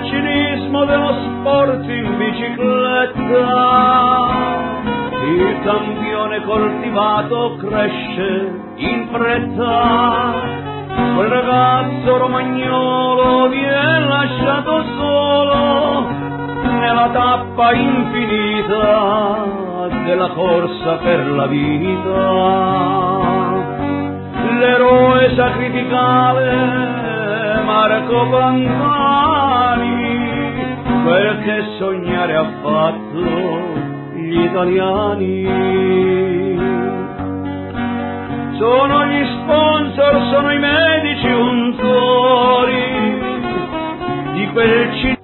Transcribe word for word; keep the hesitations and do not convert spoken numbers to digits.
cinismo dello sport in bicicletta, il campione coltivato cresce in fretta, quel ragazzo romagnolo viene lasciato solo nella tappa infinita della corsa per la vita. L'eroe sacrificale Marco Pantani, perché sognare ha fatto gli italiani. Sono gli sponsor, sono i medici untori di quel città